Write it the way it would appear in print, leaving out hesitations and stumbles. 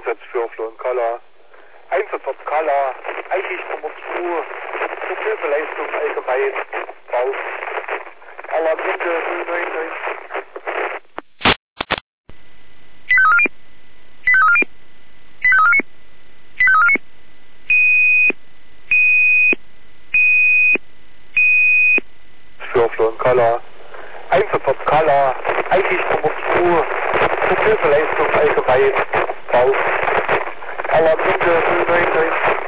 Einsatz für Flonkala. Einsatzort Kala, eigentlich Nummer 2, zur Hilfeleistung allgemein, Bau, Alarminde 099. Für Flonkala. Einsatzort Kala, eigentlich Nummer 2, zur Hilfeleistung allgemein, Bau, Alarminde 099.